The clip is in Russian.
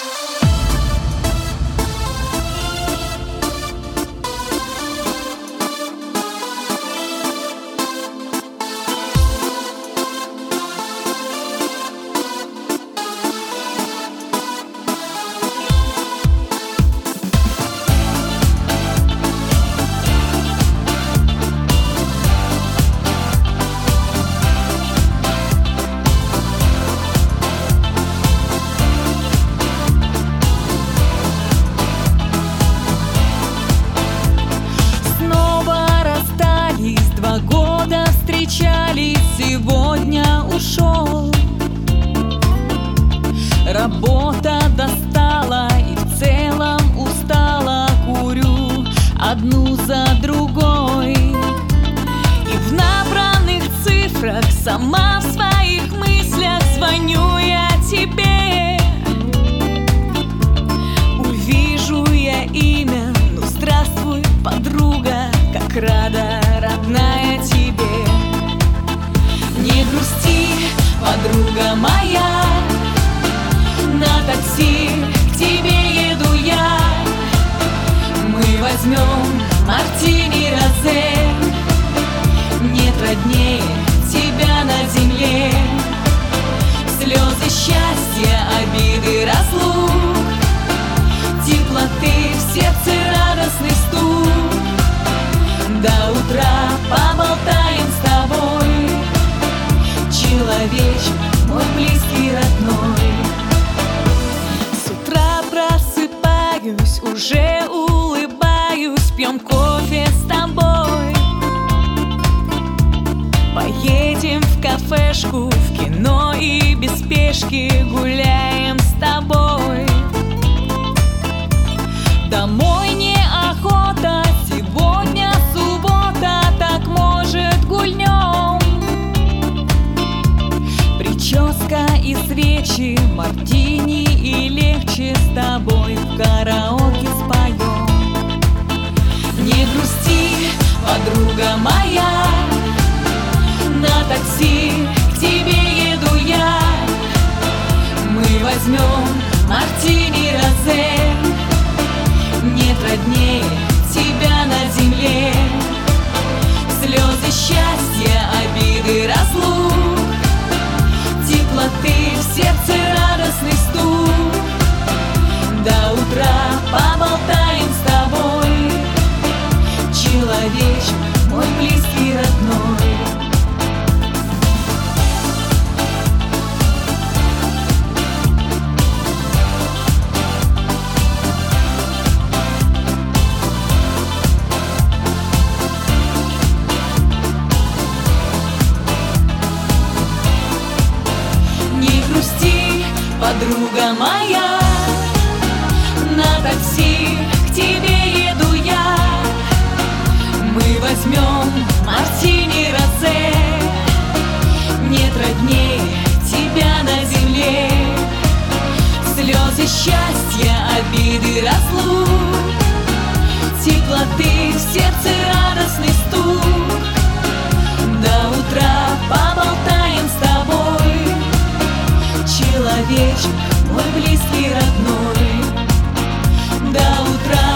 Сегодня ушел. Работа достала и в целом устала. Курю одну за другой. И в набранных цифрах сама в своих мыслях звоню я тебе. Увижу я имя, ну здравствуй, подруга, как рада, родная, тебе. Не грусти, подруга моя, на такси к тебе еду я. Мы возьмем мартини розе, нет роднее тебя на земле. Слезы счастья, обиды, разлук, теплоты в сердце, радостный стук. До утра поболтаем с тобой, человечек мой близкий, родной. С утра просыпаюсь, уже улыбаюсь, пьем кофе с тобой. Поедем в кафешку, в кино и без спешки гуляем с тобой. Домой неохота, сегодня суббота, так может гульнем. Прическа и свечи, мартини и легче с тобой в караоке споем. Не грусти, подруга моя, на такси к тебе еду я. Мы возьмем мартини розе, нет роднее тебя на земле. Слезы счастья, обиды, разлук, теплоты в сердце, радостный стук. До утра поболтаем с тобой, человечек мой близкий, родной. Подруга моя, на такси к тебе еду я. Мы возьмем мартини розе, нет роднее тебя на земле. Слезы счастья, обиды, разлук, теплоты в сердце, радостный стук. До утра поболтаем с тобой, человечек мой близкий, родной. До утра